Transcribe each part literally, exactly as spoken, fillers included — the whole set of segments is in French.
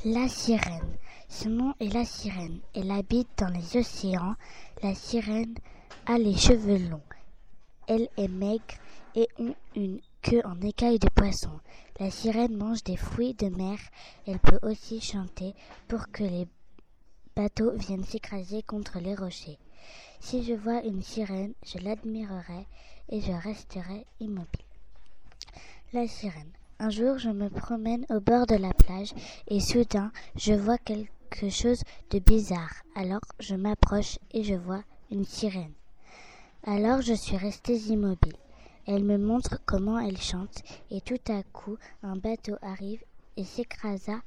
La sirène. Son nom est la sirène. Elle habite dans les océans. La sirène a les cheveux longs. Elle est maigre et a une queue en écaille de poisson. La sirène mange des fruits de mer. Elle peut aussi chanter pour que les bateaux viennent s'écraser contre les rochers. Si je vois une sirène, je l'admirerai et je resterai immobile. La sirène. Un jour, je me promène au bord de la plage et soudain, je vois quelque chose de bizarre. Alors, je m'approche et je vois une sirène. Alors, je suis restée immobile. Elle me montre comment elle chante et tout à coup, un bateau arrive et s'écrasa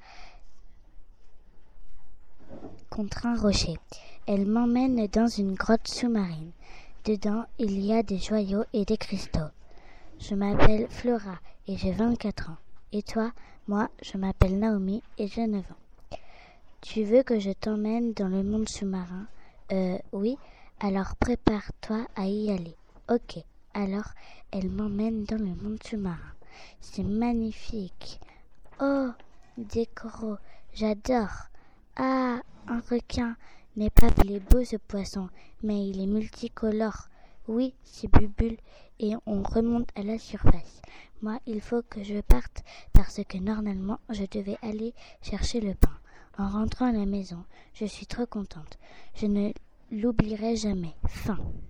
contre un rocher. Elle m'emmène dans une grotte sous-marine. Dedans, il y a des joyaux et des cristaux. Je m'appelle Flora et j'ai vingt-quatre ans. Et toi? Moi, je m'appelle Naomi et j'ai neuf ans. Tu veux que je t'emmène dans le monde sous-marin? Euh, oui. Alors prépare-toi à y aller. Ok. Alors, elle m'emmène dans le monde sous-marin. C'est magnifique. Oh, des coraux, j'adore. Ah, un requin. N'est pas il est beau ce poisson, mais il est multicolore. Oui, c'est Bubule, et on remonte à la surface. Moi, il faut que je parte parce que normalement, je devais aller chercher le pain. En rentrant à la maison, je suis trop contente. Je ne l'oublierai jamais. Fin.